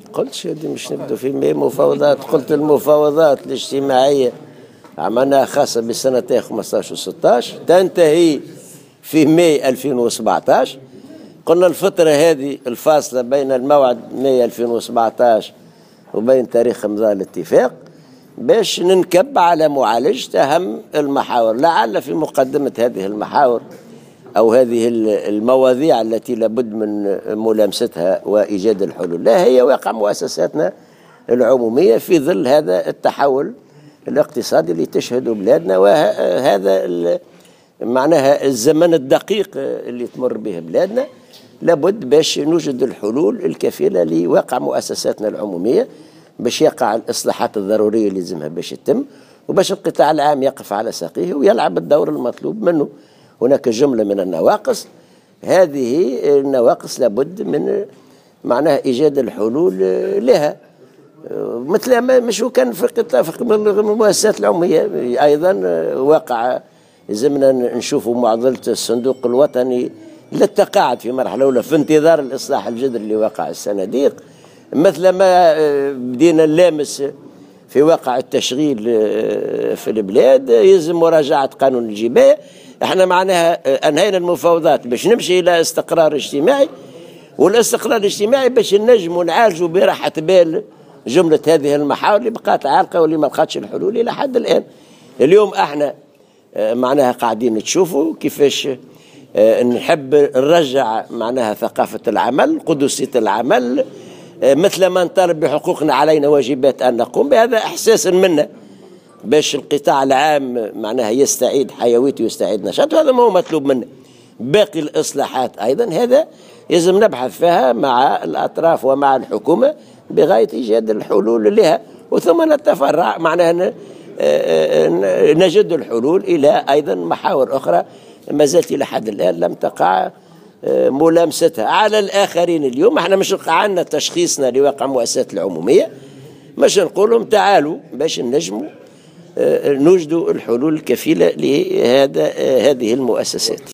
قلتش هذه مش نبدو في مفاوضات، قلت المفاوضات الاجتماعية عملناها خاصة بسنتين 15 و 16 تنتهي في ماي 2017. قلنا الفترة هذه الفاصلة بين الموعد ماي 2017 وبين تاريخ إمضاء الاتفاق باش ننكب على معالجة أهم المحاور. لعل في مقدمة هذه المحاور أو هذه المواضيع التي لابد من ملامستها وإيجاد الحلول لا هي واقع مؤسساتنا العمومية في ظل هذا التحول الاقتصادي اللي تشهده بلادنا، وهذا معناها الزمن الدقيق اللي تمر به بلادنا. لابد باش نوجد الحلول الكفيلة لواقع مؤسساتنا العمومية باش يقع الإصلاحات الضرورية اللي لازمها باش يتم، وباش القطاع العام يقف على ساقيه ويلعب الدور المطلوب منه. هناك جملة من النواقص، هذه النواقص لابد من معناها إيجاد الحلول لها، مثل ما مش كان في المؤسسات العمومية أيضا واقع لازمنا نشوفوا معضلة الصندوق الوطني للتقاعد في مرحلة أولى في انتظار الإصلاح الجذري اللي وقع الصناديق، مثل ما بدينا نلامس في واقع التشغيل في البلاد يلزم مراجعة قانون الجباية. احنا معناها انهينا المفاوضات باش نمشي الى استقرار اجتماعي، والاستقرار الاجتماعي باش نجموا نعالجوا براحة بال جملة هذه المحاور اللي بقات عالقة واللي ما لقاتش الحلول الى حد الان. اليوم احنا معناها قاعدين تشوفوا كيفاش نحب نرجع معناها ثقافة العمل، قدسية العمل، مثل ما نطالب بحقوقنا علينا واجبات أن نقوم بهذا إحساسا منا باش القطاع العام معناها يستعيد حيويته ويستعيد نشاطه. هذا ما هو مطلوب منا. باقي الإصلاحات أيضا هذا يجب نبحث فيها مع الأطراف ومع الحكومة بغاية إيجاد الحلول لها، وثم نتفرع معناها نجد الحلول إلى أيضا محاور أخرى ما زالت إلى حد الآن لم تقع ملامستها على الآخرين. اليوم احنا مش عندنا تشخيصنا لواقع مؤسسات العمومية، مش نقولهم تعالوا باش نجموا نوجدوا الحلول الكفيلة لهذه المؤسسات.